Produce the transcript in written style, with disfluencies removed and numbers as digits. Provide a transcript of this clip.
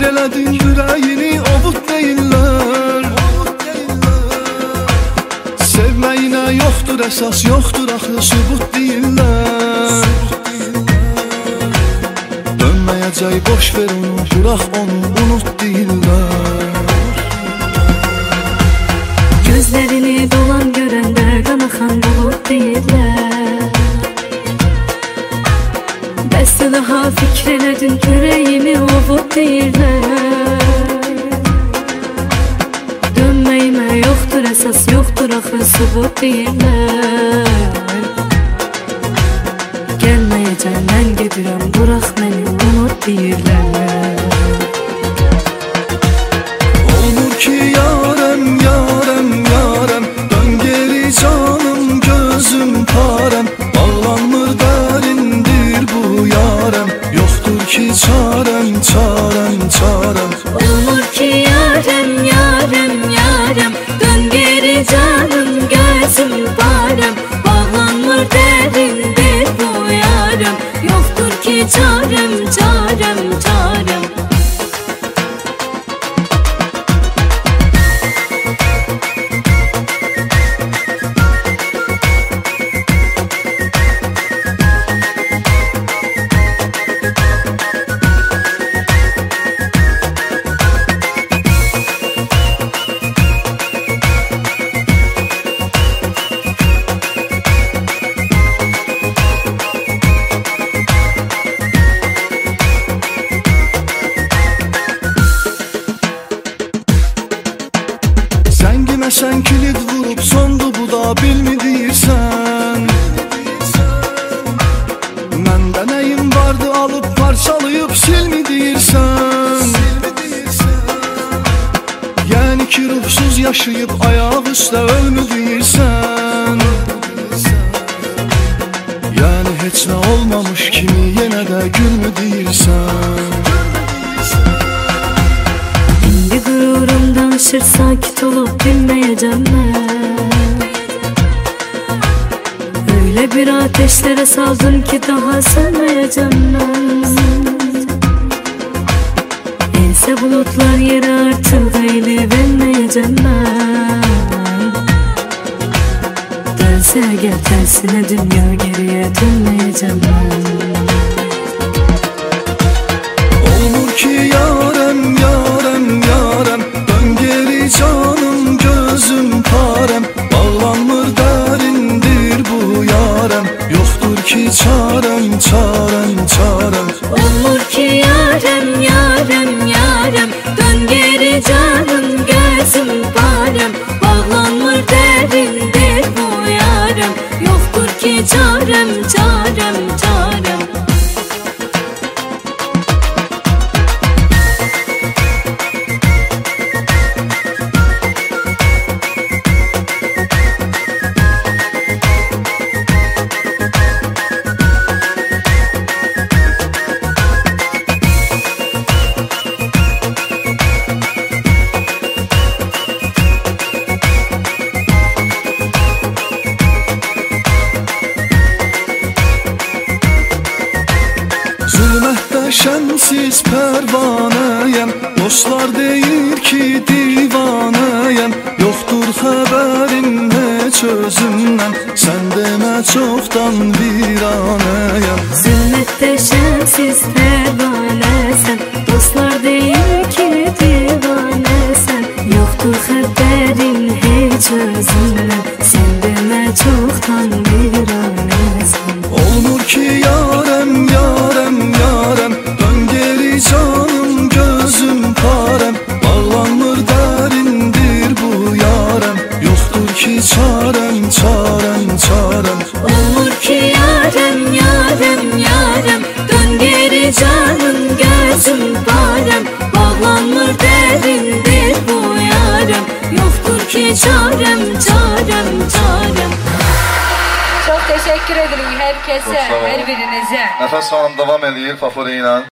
fikir elədin ürəyini, ovut deyirlər. Sevməyinə yoxdur əsas, yoxdur axı sübut deyirlər. Dönməyəcək, boş ver onu, bıraq onu, unut deyirlər. Gözlərini dolan görəndə qanaxan bulut deyirlər. Bəsdə daha fikir elədin ürəyimi, ovut deyirlər. Dönməyimə yoxdur əsas, yoxdur axı sübut deyirlər. Gəlməyəcəm, mən gedirəm, bıraq məni, unut deyirlər. Olur ki yarəm, yarəm, yarəm, dön geri canım, gözüm parəm. Bağlanmır dərindir bu yarəm, yoxdur ki çarəm, çarəm, çarəm. Olur ki yarəm, yarəm, yarəm, dön geri canım, gözüm parəm. Bağlanmır dərindir bu yarəm, yoxdur ki çarəm, çarəm, çarəm. Zəngimə sən kilid vurub sondu bu da bilmi deyirsən. Məndə nəyim vardı alıb parçalayıb silmi deyirsən. Yəni ki ruhsuz yaşayıb ayaq üstə ölmü deyirsən. Yəni heç nə olmamış kimi yenə də gülmü deyirsən. İndi qürurum danışır, sakit olub dinməyəcəm mən. Öyle bir ateşlere saldım ki daha sönməyəcəm mən. Ensə bulutlar yere artıq eylib enməyəcəm mən. Dönsə əgər tərsinə dünya geriyə dönməyəcəm mən. Olur ki yarəm, yarəm, yarəm, dön geri canım, gözüm parəm. Bağlanmır dərindir bu yarəm, yoxdur ki çarəm, çarəm, çarəm. Olur ki yarəm, yarəm, yarəm, dön geri canım, gözüm parəm. Bağlanmır dərindir bu yarəm, yoxdur ki çarəm, çarəm, çarəm. Zülmətdə şəmsiz pərvanəyəm, dostlar deyir ki divanəyəm. Yoxdur xəbərin heç özümdən, sən demə çoxdan viranəyəm. Zülmətdə şəmsiz pərvanəsən, dostlar deyir ki divanəsən. Yoxdur xəbərin heç özümdən, sən demə çoxdan viranəsən. Olmur ki yarəm, yarəm, yarəm, dön geri canım, gözüm parəm. Bağlanmır dərindir bu yarəm, yoxdur ki çarəm, çarəm, çarəm. Olur ki yarəm, yarəm, yarəm, dön geri canım, gözüm parəm. Bağlanmır dərindir bu yarəm, yoxdur ki çarəm, çarəm, çarəm. Çok teşekkür ederim herkese, her birinize. Nəfəs xanım davam edir favori ilə.